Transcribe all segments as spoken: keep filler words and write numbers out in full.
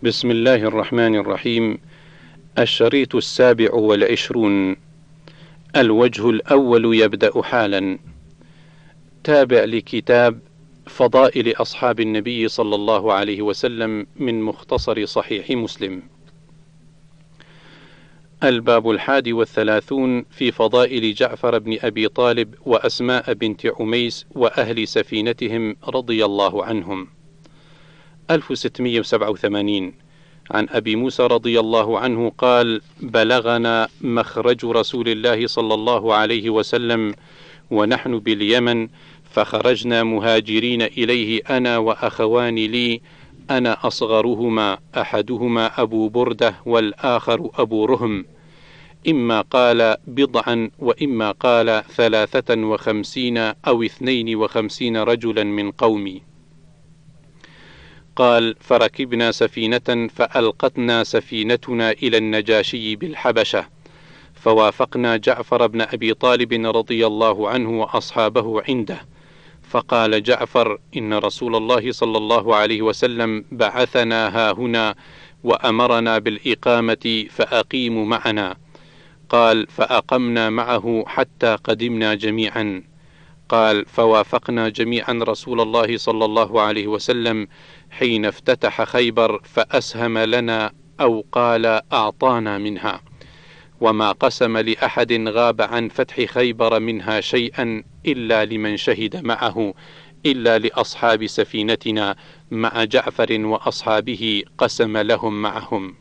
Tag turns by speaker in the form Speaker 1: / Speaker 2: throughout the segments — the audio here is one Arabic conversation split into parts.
Speaker 1: بسم الله الرحمن الرحيم. الشريط السابع والعشرون. الوجه الأول يبدأ حالا. تابع لكتاب فضائل أصحاب النبي صلى الله عليه وسلم من مختصر صحيح مسلم. الباب الحادي والثلاثون في فضائل جعفر بن أبي طالب وأسماء بنت عميس وأهل سفينتهم رضي الله عنهم. ألف وستمائة وسبعة وثمانين. عن أبي موسى رضي الله عنه قال: بلغنا مخرج رسول الله صلى الله عليه وسلم ونحن باليمن، فخرجنا مهاجرين إليه أنا وأخوان لي، أنا أصغرهما، أحدهما أبو بردة والآخر أبو رهم، إما قال بضعا وإما قال ثلاثة وخمسين أو اثنين وخمسين رجلا من قومي. قال: فركبنا سفينة فألقتنا سفينتنا إلى النجاشي بالحبشة، فوافقنا جعفر بن أبي طالب رضي الله عنه وأصحابه عنده، فقال جعفر: إن رسول الله صلى الله عليه وسلم بعثنا هاهنا وأمرنا بالإقامة فأقيموا معنا. قال: فأقمنا معه حتى قدمنا جميعا. قال: فوافقنا جميعا رسول الله صلى الله عليه وسلم حين افتتح خيبر فأسهم لنا أو قال أعطانا منها، وما قسم لأحد غاب عن فتح خيبر منها شيئا إلا لمن شهد معه، إلا لأصحاب سفينتنا مع جعفر وأصحابه قسم لهم معهم.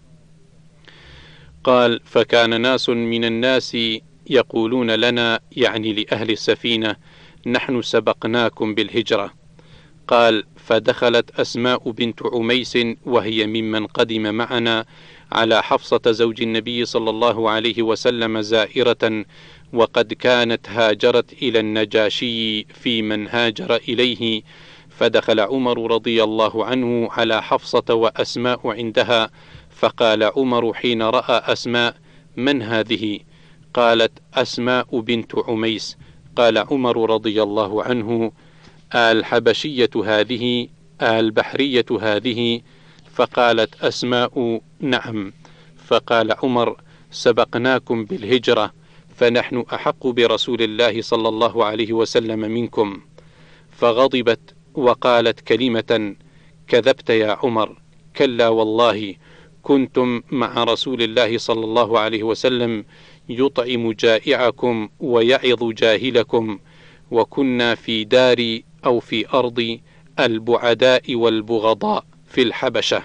Speaker 1: قال: فكان ناس من الناس يقولون لنا، يعني لأهل السفينة: نحن سبقناكم بالهجرة. قال: فدخلت أسماء بنت عميس وهي ممن قدم معنا على حفصة زوج النبي صلى الله عليه وسلم زائرة، وقد كانت هاجرت إلى النجاشي في من هاجر إليه، فدخل عمر رضي الله عنه على حفصة وأسماء عندها، فقال عمر حين رأى أسماء: من هذه؟ قالت: أسماء بنت عميس. قال عمر رضي الله عنه: الحبشية هذه؟ البحرية هذه؟ فقالت أسماء: نعم. فقال عمر: سبقناكم بالهجرة، فنحن أحق برسول الله صلى الله عليه وسلم منكم. فغضبت وقالت كلمة: كذبت يا عمر، كلا والله، كنتم مع رسول الله صلى الله عليه وسلم يطعم جائعكم ويعظ جاهلكم، وكنا في دار أو في أرض البعداء والبغضاء في الحبشة،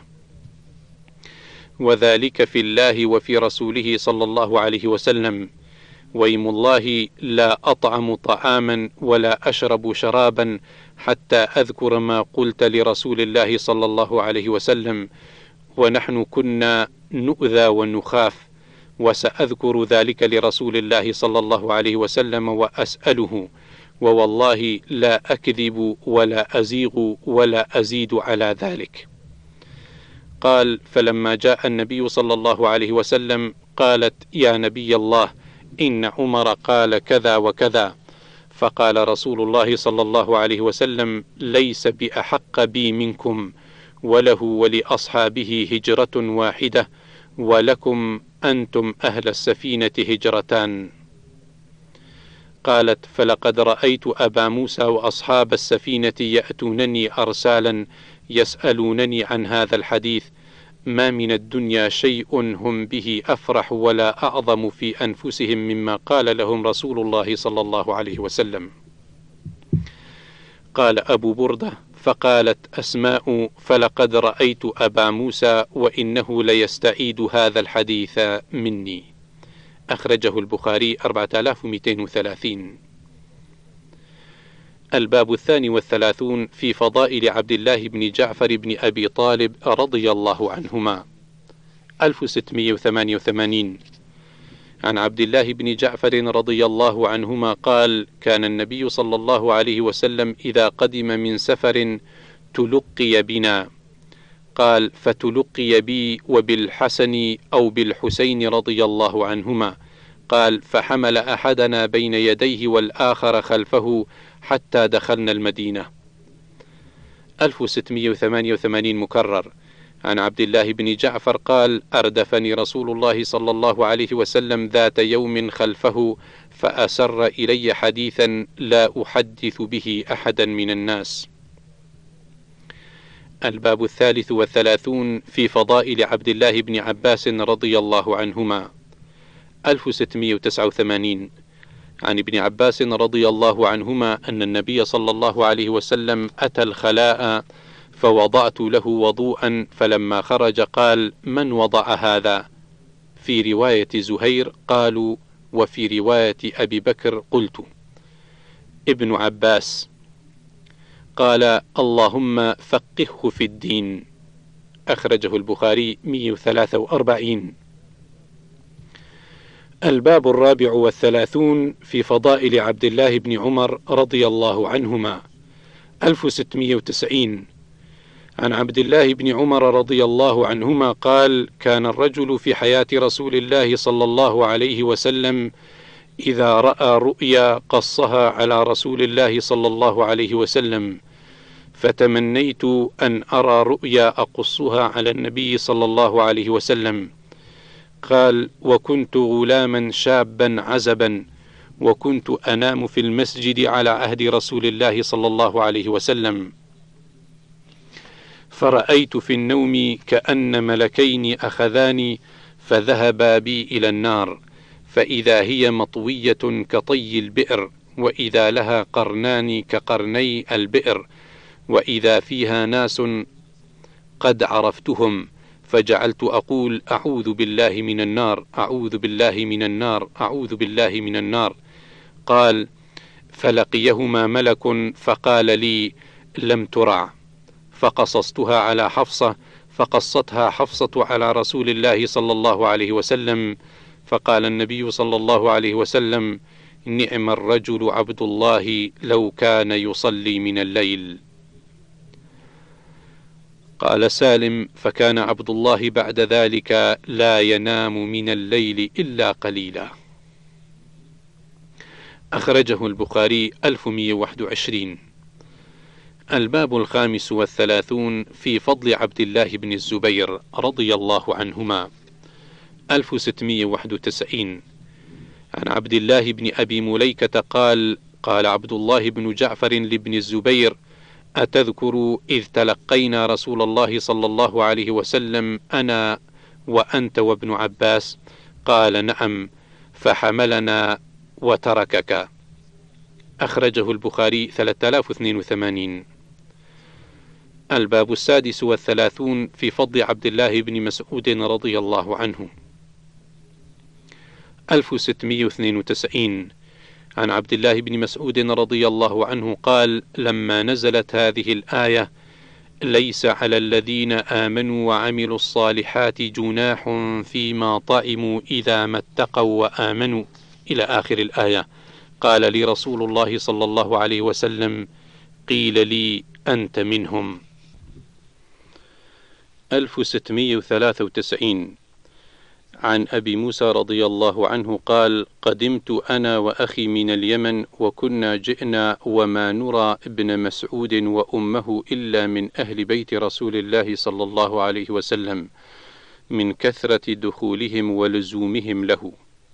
Speaker 1: وذلك في الله وفي رسوله صلى الله عليه وسلم. ويم الله لا أطعم طعاما ولا أشرب شرابا حتى أذكر ما قلت لرسول الله صلى الله عليه وسلم، ونحن كنا نؤذى ونخاف، وسأذكر ذلك لرسول الله صلى الله عليه وسلم وأسأله، ووالله لا أكذب ولا أزيغ ولا أزيد على ذلك. قال: فلما جاء النبي صلى الله عليه وسلم قالت: يا نبي الله، إن عمر قال كذا وكذا. فقال رسول الله صلى الله عليه وسلم: ليس بأحق بي منكم، وله ولأصحابه هجرة واحدة، ولكم أنتم أهل السفينة هجرتان. قالت: فلقد رأيت أبا موسى وأصحاب السفينة يأتونني أرسالا يسألونني عن هذا الحديث، ما من الدنيا شيء هم به أفرح ولا أعظم في أنفسهم مما قال لهم رسول الله صلى الله عليه وسلم. قال أبو بردة: فقالت أسماء: فلقد رأيت أبا موسى وإنه ليستعيد هذا الحديث مني. أخرجه البخاري أربعة آلاف ومئتين وثلاثين. الباب الثاني والثلاثون في فضائل عبد الله بن جعفر بن أبي طالب رضي الله عنهما. ألف وستمائة وثمانية وثمانين. عن عبد الله بن جعفر رضي الله عنهما قال: كان النبي صلى الله عليه وسلم إذا قدم من سفر تلقي بنا. قال: فتلقي بي وبالحسن أو بالحسين رضي الله عنهما. قال: فحمل أحدنا بين يديه والآخر خلفه حتى دخلنا المدينة. ألف وستمائة وثمانية وثمانين مكرر. عن عبد الله بن جعفر قال: أردفني رسول الله صلى الله عليه وسلم ذات يوم خلفه فأسر إلي حديثا لا أحدث به أحدا من الناس. الباب الثالث والثلاثون في فضائل عبد الله بن عباس رضي الله عنهما. ألف وستمائة وتسعة وثمانين. عن ابن عباس رضي الله عنهما أن النبي صلى الله عليه وسلم أتى الخلاء فوضعت له وضوءا، فلما خرج قال: من وضع هذا؟ في رواية زهير قالوا، وفي رواية أبي بكر قلت. ابن عباس قال: اللهم فقهه في الدين. أخرجه البخاري مئة وثلاثة وأربعين. الباب الرابع والثلاثون في فضائل عبد الله بن عمر رضي الله عنهما. ألف وستمائة وتسعين. عن عبد الله بن عمر رضي الله عنهما قال: كان الرجل في حياة رسول الله صلى الله عليه وسلم إذا رأى رؤيا قصها على رسول الله صلى الله عليه وسلم، فتمنيت أن أرى رؤيا أقصها على النبي صلى الله عليه وسلم. قال: وكنت غلاما شابا عزبا، وكنت أنام في المسجد على عهد رسول الله صلى الله عليه وسلم، فرأيت في النوم كأن ملكين أخذاني فذهبا بي إلى النار، فإذا هي مطوية كطي البئر، وإذا لها قرنان كقرني البئر، وإذا فيها ناس قد عرفتهم، فجعلت أقول: أعوذ بالله من النار، أعوذ بالله من النار، أعوذ بالله من النار. قال: فلقيهما ملك فقال لي: لم ترع. فقصصتها على حفصة، فقصتها حفصة على رسول الله صلى الله عليه وسلم، فقال النبي صلى الله عليه وسلم: نعم الرجل عبد الله لو كان يصلي من الليل. قال سالم: فكان عبد الله بعد ذلك لا ينام من الليل إلا قليلا. أخرجه البخاري ألف ومئة وواحد وعشرين. الباب الخامس والثلاثون في فضل عبد الله بن الزبير رضي الله عنهما. ألف وستمائة وواحد وتسعين. عن عبد الله بن أبي مليكة قال: قال عبد الله بن جعفر لابن الزبير: أتذكر إذ تلقينا رسول الله صلى الله عليه وسلم أنا وأنت وابن عباس؟ قال: نعم، فحملنا وتركك. أخرجه البخاري ثلاثة آلاف واثنين وثمانين. الباب السادس والثلاثون في فضل عبد الله بن مسعود رضي الله عنه. ألف وستمائة واثنين وتسعين. عن عبد الله بن مسعود رضي الله عنه قال: لما نزلت هذه الآية: ليس على الذين آمنوا وعملوا الصالحات جناح فيما طعموا إذا ما اتقوا وآمنوا، إلى آخر الآية، قال لي رسول الله صلى الله عليه وسلم: قيل لي أنت منهم. ألف وستمائة وثلاثة وتسعين. عن أبي موسى رضي الله عنه قال: قدمت أنا وأخي من اليمن، وكنا جئنا وما نرى ابن مسعود وأمه إلا من أهل بيت رسول الله صلى الله عليه وسلم، من كثرة دخولهم ولزومهم له.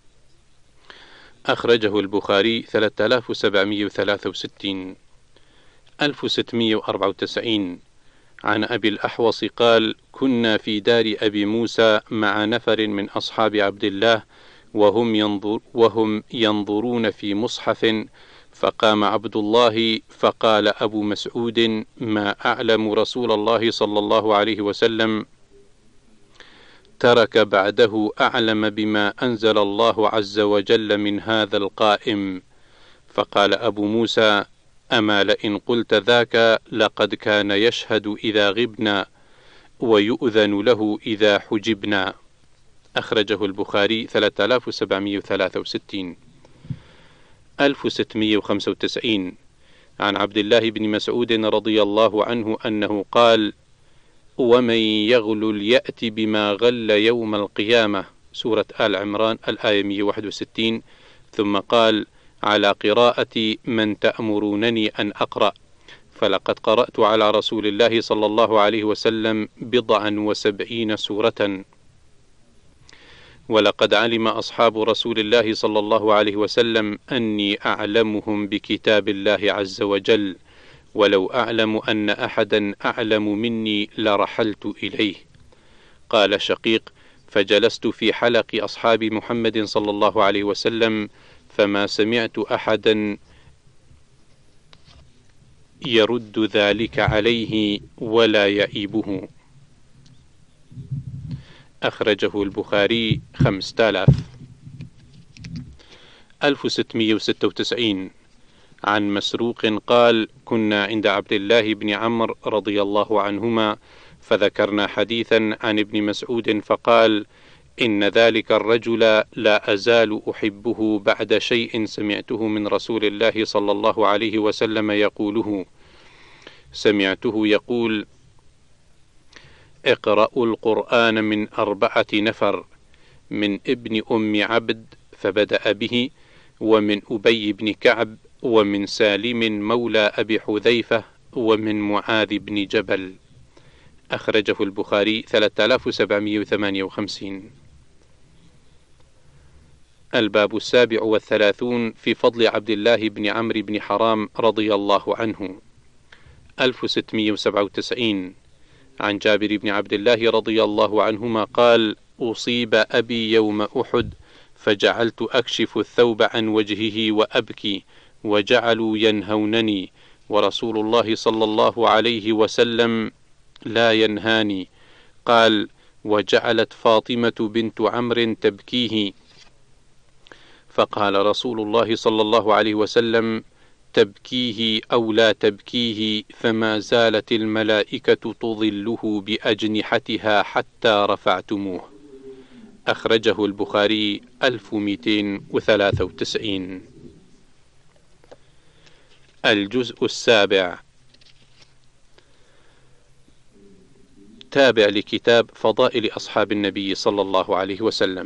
Speaker 1: أخرجه البخاري ثلاثة آلاف وسبعمائة وثلاثة وستين. ألف وستمائة وأربعة وتسعين. عن أبي الأحوص قال: كنا في دار أبي موسى مع نفر من أصحاب عبد الله، وهم, ينظر وهم ينظرون في مصحف، فقام عبد الله فقال أبو مسعود: ما أعلم رسول الله صلى الله عليه وسلم ترك بعده أعلم بما أنزل الله عز وجل من هذا القائم. فقال أبو موسى: أما لئن قلت ذاك لقد كان يشهد إذا غبنا، ويؤذن له إذا حجبنا. أخرجه البخاري ثلاثة آلاف وسبعمائة وثلاثة وستين. ألف وستمائة وخمسة وتسعين. عن عبد الله بن مسعود رضي الله عنه أنه قال: ومن يغلل يأت بما غل يوم القيامة، سورة آل عمران الآية مئة وواحد وستين. ثم قال: على قراءة من تأمرونني أن أقرأ، فلقد قرأت على رسول الله صلى الله عليه وسلم بضعا وسبعين سورة، ولقد علم أصحاب رسول الله صلى الله عليه وسلم أني أعلمهم بكتاب الله عز وجل، ولو أعلم أن أحدا أعلم مني لرحلت إليه. قال شقيق: فجلست في حلق أصحاب محمد صلى الله عليه وسلم فما سمعت أحدا يرد ذلك عليه ولا يئيبه. أخرجه البخاري خمسة آلاف. ألف وستمائة وستة وتسعين. عن مسروق قال: كنا عند عبد الله بن عمرو رضي الله عنهما فذكرنا حديثا عن ابن مسعود فقال: إن ذلك الرجل لا أزال أحبه بعد شيء سمعته من رسول الله صلى الله عليه وسلم يقوله. سمعته يقول: اقرأوا القرآن من أربعة نفر، من ابن أم عبد فبدأ به، ومن أبي بن كعب، ومن سالم مولى أبي حذيفة، ومن معاذ بن جبل. أخرجه البخاري ثلاثة آلاف وسبعمائة وثمانية وخمسين. الباب السابع والثلاثون في فضل عبد الله بن عمرو بن حرام رضي الله عنه. ألف وستمائة وسبعة وتسعين. عن جابر بن عبد الله رضي الله عنهما قال: أصيب أبي يوم أحد فجعلت أكشف الثوب عن وجهه وأبكي، وجعلوا ينهونني، ورسول الله صلى الله عليه وسلم لا ينهاني. قال: وجعلت فاطمة بنت عمرو تبكيه، فقال رسول الله صلى الله عليه وسلم: تبكيه أو لا تبكيه، فما زالت الملائكة تظله بأجنحتها حتى رفعتموه. أخرجه البخاري ألف ومئتين وثلاثة وتسعين. الجزء السابع. تابع لكتاب فضائل أصحاب النبي صلى الله عليه وسلم.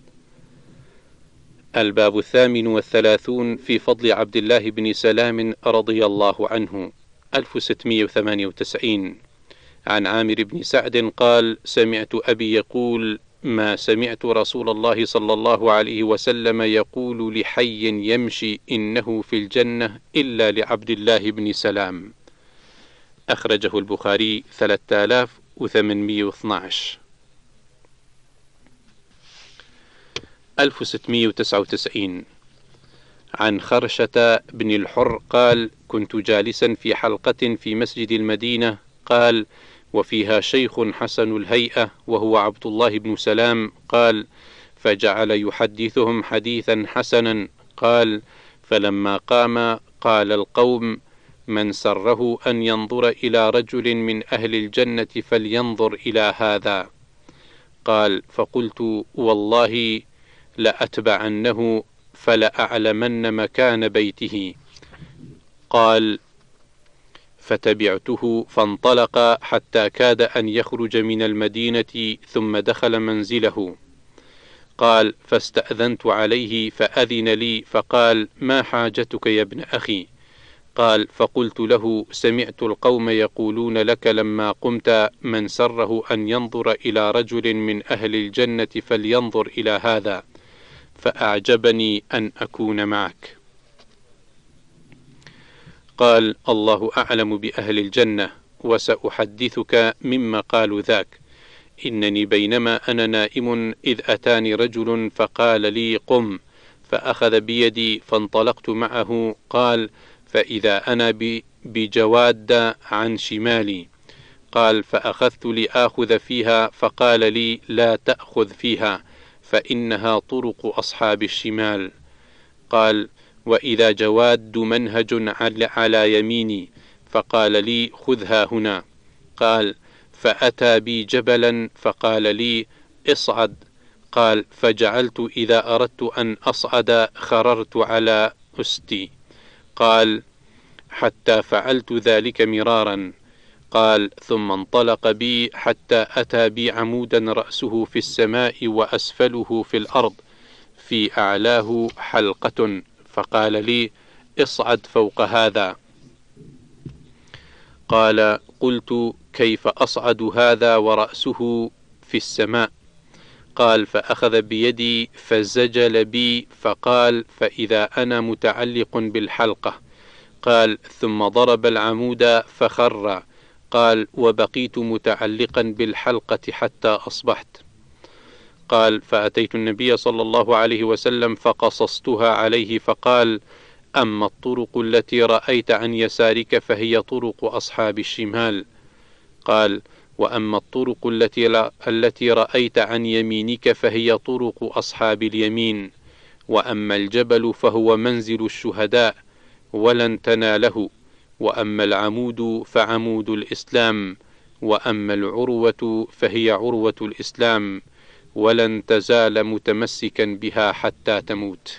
Speaker 1: الباب الثامن والثلاثون في فضل عبد الله بن سلام رضي الله عنه. ألف وستمائة وثمانية وتسعين. عن عامر بن سعد قال: سمعت أبي يقول: ما سمعت رسول الله صلى الله عليه وسلم يقول لحي يمشي إنه في الجنة إلا لعبد الله بن سلام. أخرجه البخاري ثلاثة آلاف وثمانمائة واثني عشر. ألف وستمائة وتسعة وتسعين. عن خرشة بن الحر قال: كنت جالسا في حلقة في مسجد المدينة، قال: وفيها شيخ حسن الهيئة وهو عبد الله بن سلام. قال: فجعل يحدثهم حديثا حسنا. قال: فلما قام قال القوم: من سره أن ينظر إلى رجل من أهل الجنة فلينظر إلى هذا. قال: فقلت: والله لأتبعنه فلأعلمن مكان بيته. قال: فتبعته فانطلق حتى كاد أن يخرج من المدينة ثم دخل منزله. قال: فاستأذنت عليه فأذن لي، فقال: ما حاجتك يا ابن أخي؟ قال: فقلت له: سمعت القوم يقولون لك لما قمت: من سره أن ينظر إلى رجل من أهل الجنة فلينظر إلى هذا، فأعجبني أن أكون معك. قال: الله أعلم بأهل الجنة، وسأحدثك مما قالوا ذاك. إنني بينما أنا نائم إذ أتاني رجل فقال لي: قم، فأخذ بيدي فانطلقت معه. قال: فإذا أنا بجواد عن شمالي. قال: فأخذت لآخذ فيها، فقال لي: لا تأخذ فيها، فإنها طرق أصحاب الشمال. قال: وإذا جواد منهج على يميني، فقال لي: خذها هنا. قال: فأتى بي جبلا فقال لي: اصعد. قال: فجعلت إذا أردت أن أصعد خررت على أستي. قال: حتى فعلت ذلك مرارا. قال: ثم انطلق بي حتى أتى بي عمودا رأسه في السماء وأسفله في الأرض، في أعلاه حلقة، فقال لي: اصعد فوق هذا. قال: قلت: كيف أصعد هذا ورأسه في السماء؟ قال: فأخذ بيدي فزجل بي فقال: فإذا أنا متعلق بالحلقة. قال: ثم ضرب العمود فخر. قال: وبقيت متعلقا بالحلقة حتى أصبحت. قال: فأتيت النبي صلى الله عليه وسلم فقصصتها عليه فقال: أما الطرق التي رأيت عن يسارك فهي طرق أصحاب الشمال. قال: وأما الطرق التي, لا التي رأيت عن يمينك فهي طرق أصحاب اليمين. وأما الجبل فهو منزل الشهداء ولن تناله. وأما العمود فعمود الإسلام. وأما العروة فهي عروة الإسلام ولن تزال متمسكا بها حتى تموت.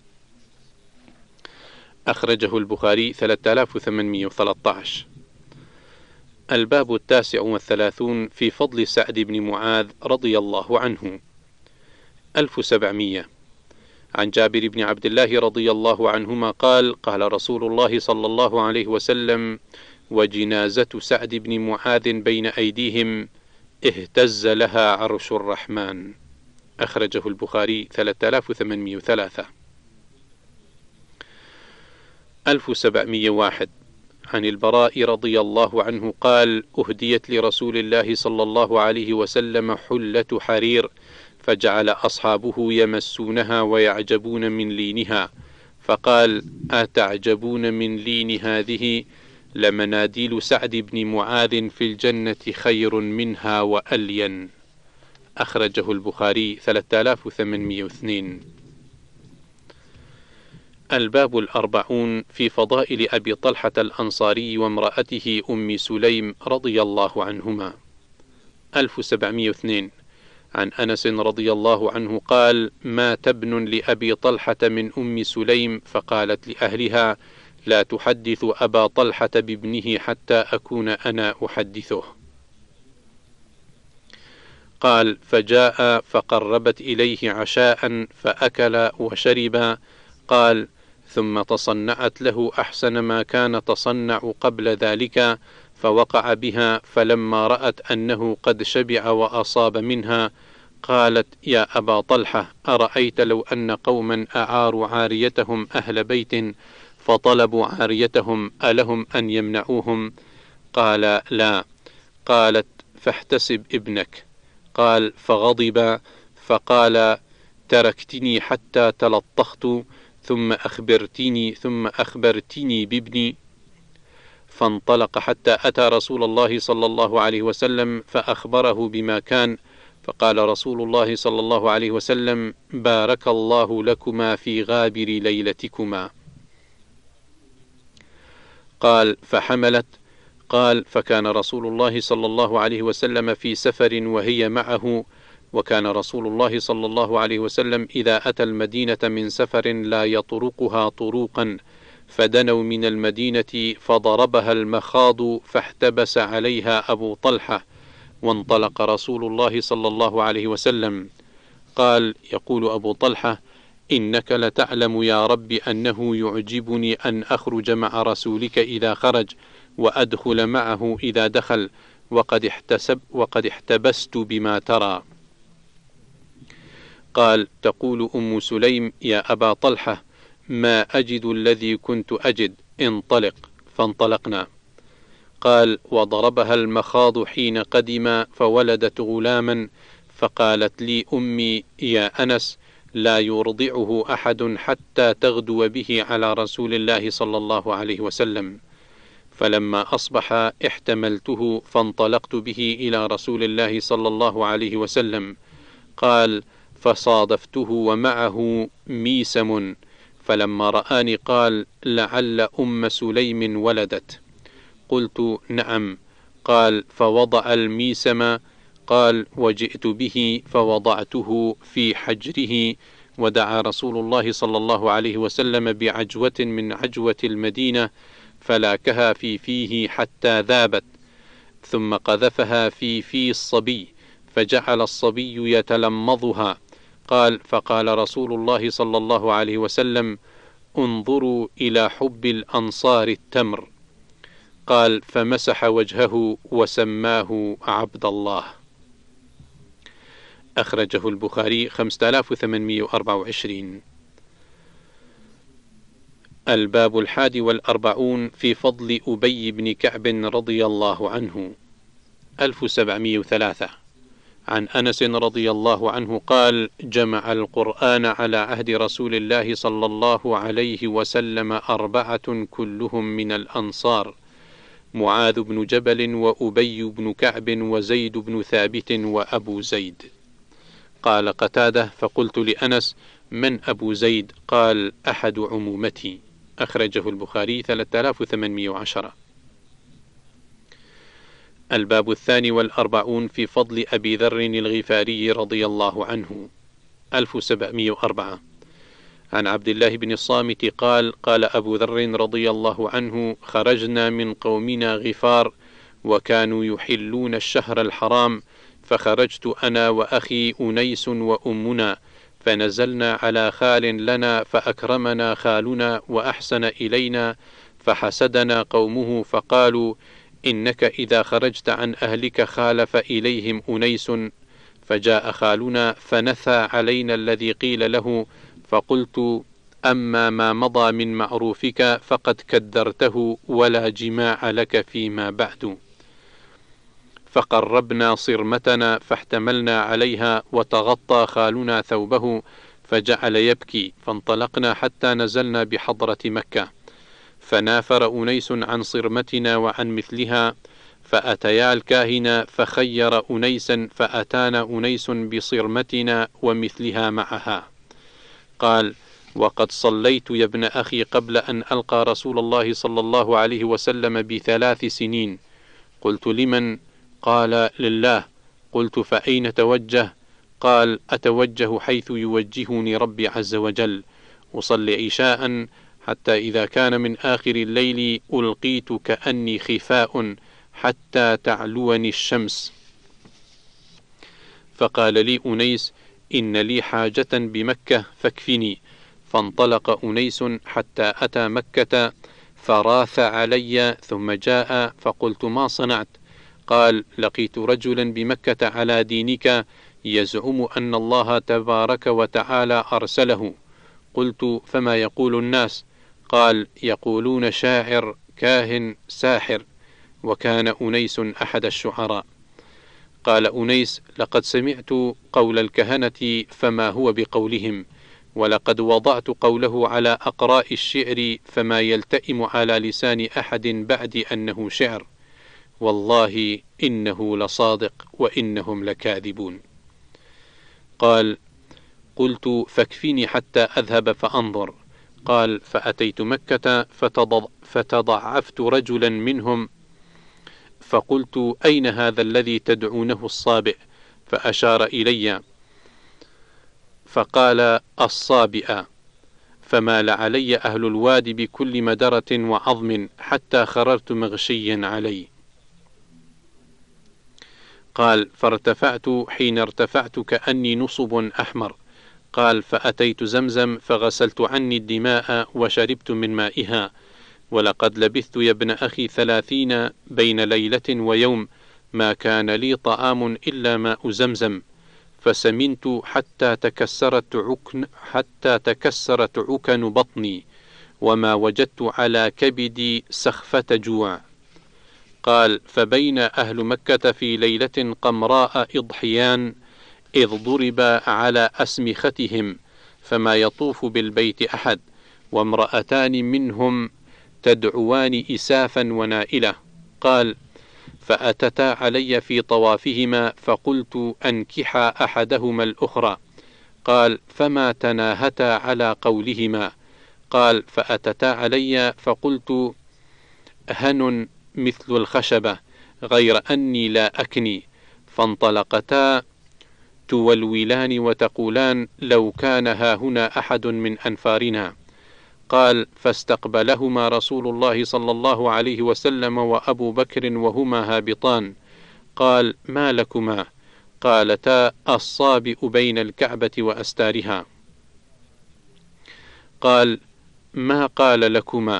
Speaker 1: أخرجه البخاري ثلاثة آلاف وثمانمئة وثلاثة عشر. الباب التاسع والثلاثون في فضل سعد بن معاذ رضي الله عنه. ألف وسبعمئة. عن جابر بن عبد الله رضي الله عنهما قال: قال رسول الله صلى الله عليه وسلم: وجنازة سعد بن معاذ بين أيديهم اهتز لها عرش الرحمن. أخرجه البخاري ثلاثة آلاف وثمانمئة وثلاثة. ألف وسبعمئة وواحد. عن البراء رضي الله عنه قال: أهديت لرسول الله صلى الله عليه وسلم حلة حرير، فجعل أصحابه يمسونها ويعجبون من لينها، فقال: أتعجبون من لين هذه؟ لمناديل سعد بن معاذ في الجنة خير منها وألين. أخرجه البخاري ثلاثة آلاف وثمانمئة واثنين. الباب الأربعون في فضائل أبي طلحة الأنصاري وامرأته أم سليم رضي الله عنهما. ألف وسبعمئة واثنين. عن أنس رضي الله عنه قال: مات ابن لأبي طلحة من أم سليم، فقالت لأهلها: لا تحدث أبا طلحة بابنه حتى أكون أنا أحدثه. قال: فجاء فقربت إليه عشاء فأكل وشرب. قال: ثم تصنعت له أحسن ما كان تصنع قبل ذلك، فوقع بها، فلما رأت أنه قد شبع وأصاب منها قالت: يا أبا طلحة، أرأيت لو أن قوما أعاروا عاريتهم أهل بيت فطلبوا عاريتهم ألهم أن يمنعوهم؟ قال: لا. قالت: فاحتسب ابنك. قال: فغضب فقال: تركتني حتى تلطخت ثم أخبرتني ثم أخبرتني بابني. فانطلق حتى أتى رسول الله صلى الله عليه وسلم فأخبره بما كان، فقال رسول الله صلى الله عليه وسلم: بارك الله لكما في غابر ليلتكما. قال: فحملت. قال: فكان رسول الله صلى الله عليه وسلم في سفر وهي معه، وكان رسول الله صلى الله عليه وسلم إذا أتى المدينة من سفر لا يطرقها طروقا، فدنوا من المدينة فضربها المخاض فاحتبس عليها أبو طلحة، وانطلق رسول الله صلى الله عليه وسلم. قال: يقول أبو طلحة: إنك لتعلم يا رب أنه يعجبني أن أخرج مع رسولك إذا خرج، وأدخل معه إذا دخل، وقد احتسب وقد احتبست بما ترى. قال: تقول أم سليم: يا أبا طلحة، ما أجد الذي كنت أجد، انطلق. فانطلقنا. قال: وضربها المخاض حين قدم فولدت غلاما، فقالت لي أمي: يا أنس، لا يرضعه أحد حتى تغدو به على رسول الله صلى الله عليه وسلم. فلما أصبح احتملته فانطلقت به إلى رسول الله صلى الله عليه وسلم. قال: فصادفته ومعه ميسم، فلما رآني قال: لعل أم سليم ولدت. قلت: نعم. قال: فوضع الميسم. قال: وجئت به فوضعته في حجره، ودعا رسول الله صلى الله عليه وسلم بعجوة من عجوة المدينة فلاكها في فيه حتى ذابت، ثم قذفها في في الصبي فجعل الصبي يتلمضها. قال: فقال رسول الله صلى الله عليه وسلم: انظروا إلى حب الأنصار التمر. قال فمسح وجهه وسماه عبد الله. أخرجه البخاري خمسة آلاف وثمانمائة وأربعة وعشرين. الباب الحادي والأربعون في فضل أبي بن كعب رضي الله عنه. ألف وسبعمائة وثلاثة. عن أنس رضي الله عنه قال: جمع القرآن على عهد رسول الله صلى الله عليه وسلم أربعة كلهم من الأنصار: معاذ بن جبل وأبي بن كعب وزيد بن ثابت وأبو زيد. قال قتادة: فقلت لأنس: من أبو زيد؟ قال: أحد عمومتي. أخرجه البخاري ثلاثة آلاف وثمانمائة وعشرة. الباب الثاني والأربعون في فضل أبي ذر الغفاري رضي الله عنه. ألف وسبعمائة وأربعة. عن عبد الله بن الصامت قال: قال أبو ذر رضي الله عنه: خرجنا من قومنا غفار وكانوا يحلون الشهر الحرام، فخرجت أنا وأخي أنيس وأمنا، فنزلنا على خال لنا فأكرمنا خالنا وأحسن إلينا، فحسدنا قومه فقالوا: إنك إذا خرجت عن أهلك خالف إليهم أنيس. فجاء خالنا فنثى علينا الذي قيل له، فقلت: أما ما مضى من معروفك فقد كدرته ولا جماع لك فيما بعد. فقربنا صرمتنا فاحتملنا عليها، وتغطى خالنا ثوبه فجعل يبكي، فانطلقنا حتى نزلنا بحضرة مكة، فنافر أنيس عن صرمتنا وعن مثلها، فأتيا الكاهن فخير أنيسا، فأتانا أنيس بصرمتنا ومثلها معها. قال: وقد صليت يا ابن أخي قبل أن ألقى رسول الله صلى الله عليه وسلم بثلاث سنين. قلت: لمن؟ قال: لله. قلت: فأين توجه؟ قال: أتوجه حيث يوجهني ربي عز وجل، أصلي عشاء حتى إذا كان من آخر الليل ألقيت كأني خفاء حتى تعلوني الشمس. فقال لي أنيس: إن لي حاجة بمكة فاكفني. فانطلق أنيس حتى أتى مكة فراث علي، ثم جاء فقلت: ما صنعت؟ قال: لقيت رجلا بمكة على دينك يزعم أن الله تبارك وتعالى أرسله. قلت: فما يقول الناس؟ قال: يقولون شاعر، كاهن، ساحر. وكان أنيس أحد الشعراء. قال أنيس: لقد سمعت قول الكهنة فما هو بقولهم، ولقد وضعت قوله على أقراء الشعر فما يلتئم على لسان أحد بعد أنه شعر، والله إنه لصادق وإنهم لكاذبون. قال: قلت: فاكفني حتى أذهب فأنظر. قال: فأتيت مكة فتضعفت رجلا منهم، فقلت: أين هذا الذي تدعونه الصابئ؟ فأشار إلي فقال: الصابئ. فمال علي أهل الوادي بكل مدرة وعظم حتى خررت مغشيا علي. قال: فارتفعت، حين ارتفعت كأني نصب أحمر. قال: فأتيت زمزم فغسلت عني الدماء وشربت من مائها، ولقد لبثت يا ابن أخي ثلاثين بين ليلة ويوم ما كان لي طعام إلا ماء زمزم، فسمنت حتى تكسرت عكن حتى تكسرت عكن بطني، وما وجدت على كبدي سخفة جوع. قال: فبين أهل مكة في ليلة قمراء إضحيان إذ ضرب على أسمختهم، فما يطوف بالبيت أحد، وامرأتان منهم تدعوان إسافا ونائلة. قال: فأتتا علي في طوافهما فقلت: أنكحا أحدهما الأخرى. قال: فما تناهتا على قولهما. قال: فأتتا علي فقلت: هن مثل الخشبة غير أني لا أكني. فانطلقتا تولولان وتقولان: لو كان هاهنا أحد من أنفارنا. قال: فاستقبلهما رسول الله صلى الله عليه وسلم وأبو بكر وهما هابطان. قال: ما لكما؟ قالتا: الصابئ بين الكعبة وأستارها. قال: ما قال لكما؟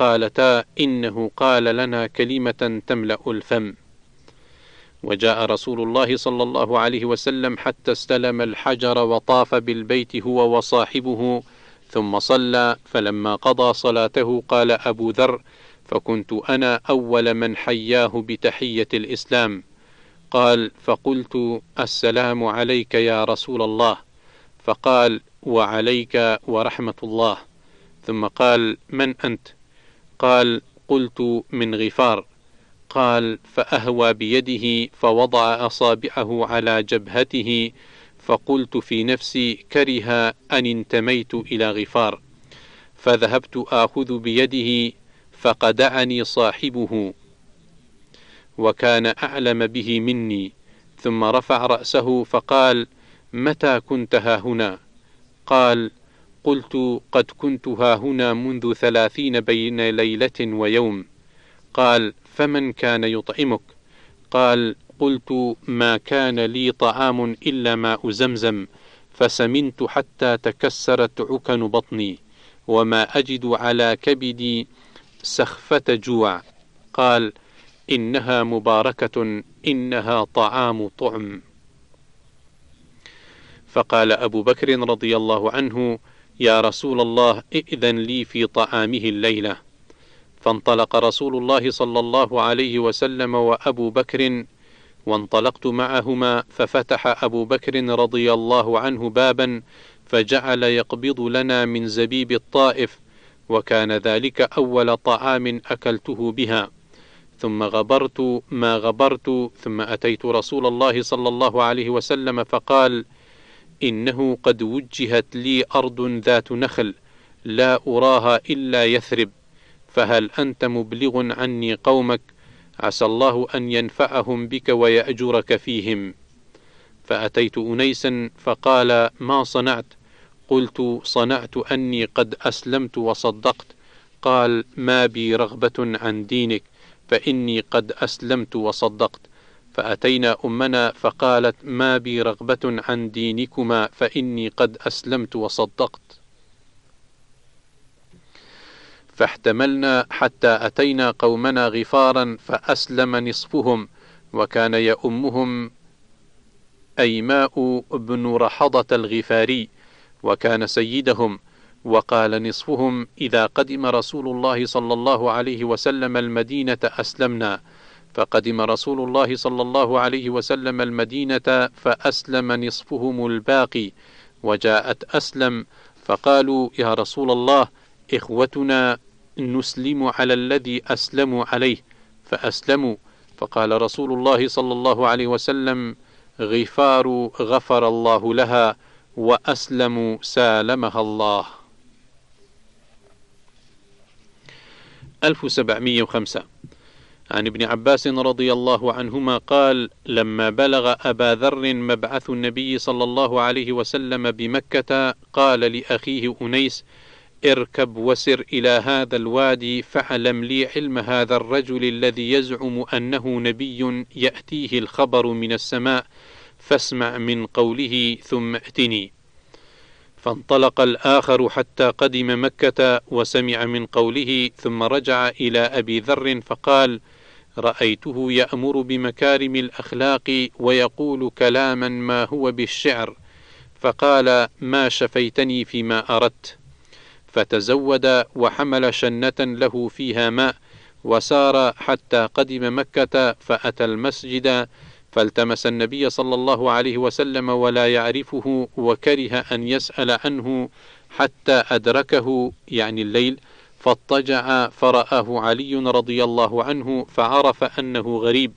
Speaker 1: قالتا: إنه قال لنا كلمة تملأ الفم. وجاء رسول الله صلى الله عليه وسلم حتى استلم الحجر وطاف بالبيت هو وصاحبه ثم صلى، فلما قضى صلاته قال أبو ذر: فكنت أنا أول من حياه بتحية الإسلام. قال: فقلت: السلام عليك يا رسول الله. فقال: وعليك ورحمة الله. ثم قال: من أنت؟ قال: قلت: من غفار. قال: فأهوى بيده فوضع أصابعه على جبهته، فقلت في نفسي: كره أن انتميت إلى غفار. فذهبت آخذ بيده فقدعني صاحبه وكان أعلم به مني، ثم رفع رأسه فقال: متى كنت هاهنا؟ قال: قلت: قد كنت هاهنا منذ ثلاثين بين ليلة ويوم. قال: فمن كان يطعمك؟ قال: قلت: ما كان لي طعام إلا ماء زمزم، فسمنت حتى تكسرت عكن بطني، وما أجد على كبدي سخفة جوع. قال: إنها مباركة، إنها طعام طعم. فقال أبو بكر رضي الله عنه: يا رسول الله، ائذن لي في طعامه الليلة. فانطلق رسول الله صلى الله عليه وسلم وأبو بكر، وانطلقت معهما، ففتح أبو بكر رضي الله عنه بابا فجعل يقبض لنا من زبيب الطائف، وكان ذلك أول طعام أكلته بها. ثم غبرت ما غبرت، ثم أتيت رسول الله صلى الله عليه وسلم فقال: إنه قد وجهت لي أرض ذات نخل لا أراها إلا يثرب، فهل أنت مبلغ عني قومك؟ عسى الله أن ينفعهم بك ويأجرك فيهم. فأتيت أنيسا فقال: ما صنعت؟ قلت: صنعت أني قد أسلمت وصدقت. قال: ما بي رغبة عن دينك، فإني قد أسلمت وصدقت. فأتينا أمنا فقالت: ما بي رغبة عن دينكما، فإني قد أسلمت وصدقت. فاحتملنا حتى أتينا قومنا غفارا، فأسلم نصفهم، وكان يؤمهم أيماء بن رحضة الغفاري، وكان سيدهم. وقال نصفهم: إذا قدم رسول الله صلى الله عليه وسلم المدينة أسلمنا. فقدم رسول الله صلى الله عليه وسلم المدينة فأسلم نصفهم الباقي، وجاءت أسلم فقالوا: يا رسول الله، إخوتنا نسلم على الذي أسلموا عليه، فأسلموا. فقال رسول الله صلى الله عليه وسلم: غفار غفر الله لها، وأسلم سالمها الله. ألف وسبعمائة وخمسة. عن ابن عباس رضي الله عنهما قال: لما بلغ أبا ذر مبعث النبي صلى الله عليه وسلم بمكة، قال لأخيه أنيس: اركب وسر إلى هذا الوادي، فاعلم لي علم هذا الرجل الذي يزعم أنه نبي يأتيه الخبر من السماء، فاسمع من قوله ثم ائتني. فانطلق الآخر حتى قدم مكة وسمع من قوله، ثم رجع إلى أبي ذر فقال: رأيته يأمر بمكارم الأخلاق ويقول كلاما ما هو بالشعر، فقال: ما شفيتني فيما أردت. فتزود وحمل شنة له فيها ماء، وسار حتى قدم مكة، فأتى المسجد فالتمس النبي صلى الله عليه وسلم ولا يعرفه، وكره أن يسأل عنه حتى أدركه، يعني الليل، فاضطجع فرآه علي رضي الله عنه فعرف أنه غريب،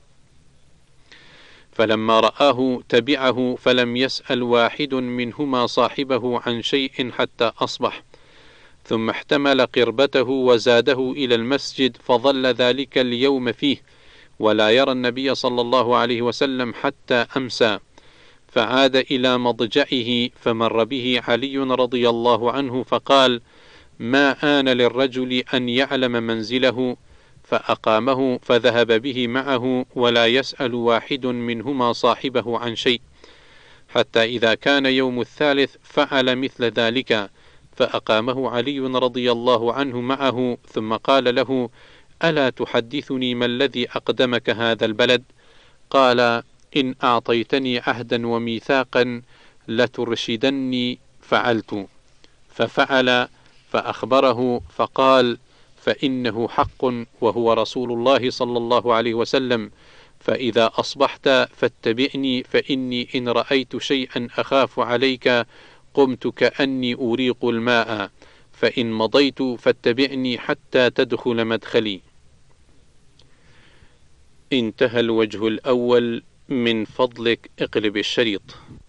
Speaker 1: فلما رآه تبعه، فلم يسأل واحد منهما صاحبه عن شيء حتى أصبح. ثم احتمل قربته وزاده إلى المسجد، فظل ذلك اليوم فيه، ولا يرى النبي صلى الله عليه وسلم حتى أمسى. فعاد إلى مضجعه، فمر به علي رضي الله عنه فقال: ما آن للرجل أن يعلم منزله؟ فأقامه فذهب به معه، ولا يسأل واحد منهما صاحبه عن شيء، حتى إذا كان يوم الثالث فعل مثل ذلك، فأقامه علي رضي الله عنه معه، ثم قال له: ألا تحدثني ما الذي أقدمك هذا البلد؟ قال: إن أعطيتني عهدا وميثاقا لترشدني. فعلت. ففعل، فأخبره فقال: فإنه حق وهو رسول الله صلى الله عليه وسلم، فإذا أصبحت فاتبعني، فإني إن رأيت شيئا أخاف عليك قمت كأني أريق الماء، فإن مضيت فاتبعني حتى تدخل مدخلي. انتهى الوجه الأول. من فضلك اقلب الشريط.